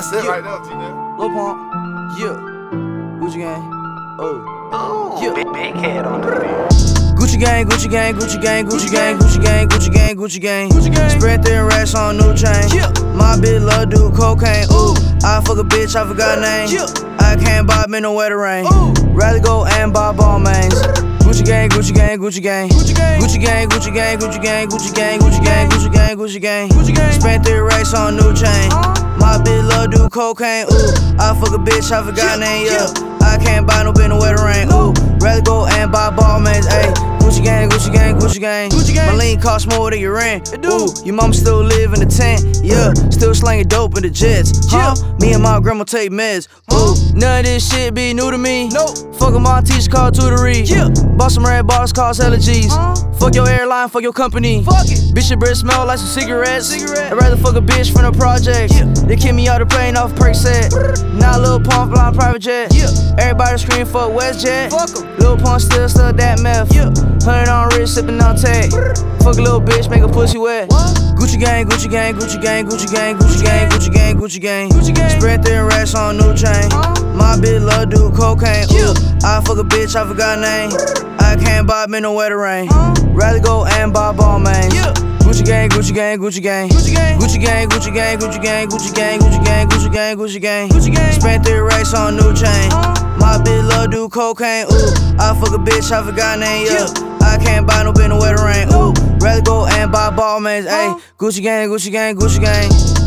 That's it right there, T-Nell. Lil Pump, yeah. Gucci gang, oh, yeah. Big head on the beat. Gucci gang, Gucci gang, Gucci gang, Gucci gang, Gucci gang, Gucci gang, Gucci gang, Gucci gang. Spread thin racks on new chain. Yeah. My bitch love do cocaine. Ooh, I fuck a bitch, I forgot her name. Yeah. I can't buy me no wetter rain. Ooh. Rather go and buy ball mains. Gucci gang, Gucci gang, Gucci gang, Gucci gang, Gucci gang, Gucci gang, Gucci gang, Gucci gang, Gucci gang, Gucci gang, Gucci gang, Gucci gang. Spent 3 racks on new chain. My bitch love do cocaine. Ooh, I fuck a bitch, I forgot her name. Yeah, I can't buy no bitch no wetter rain. Ooh, rather go and buy ball mains. Ayy, Gucci gang, Gucci gang, Gucci gang, Gucci gang. My lean cost more than your rent. Ooh, your mama still live in the tent. Yeah, still slanging dope in the jets. Huh? Me and my grandma take meds. Ooh, none of this shit be new to me. Nope. Fuck with my teacher called tutory. Yeah. Bought some red bottles, cost hella G's. Fuck your airline, fuck your company. Fuck it. Bitch, your breath smell like some cigarettes. I'd rather fuck a bitch from the projects. Yeah. They kick me out the plane off Perk set. Now Lil Pump flying private jet. Yeah. Everybody scream for WestJet. Fuck em. Lil Pump still stuck that meth. Yeah. 100 on wrist, sippin' on tag. Fuck a little bitch, make a pussy wet. What? Gucci gang, Gucci gang, Gucci gang, Gucci gang, Gucci gang, Gucci gang, Gucci gang, Gucci gang. Spread thin racks on new chain. My bitch love do cocaine. Ooh, I fuck a bitch, I forgot her name. I can't buy me no wetter rain. Rather go and buy ball mains. Gucci gang, Gucci gang, Gucci gang, Gucci gang, Gucci gang, Gucci gang, Gucci gang, Gucci gang, Gucci gang, Gucci gang, Gucci gang, Gucci gang. Spent 3 racks on new chain. My bitch love do cocaine. Ooh, I fuck a bitch, I forgot her name. Yeah, I can't buy no bitch no wetter rain. Ooh, rather go and buy ball mains. Ayy, Gucci gang, Gucci gang, Gucci gang.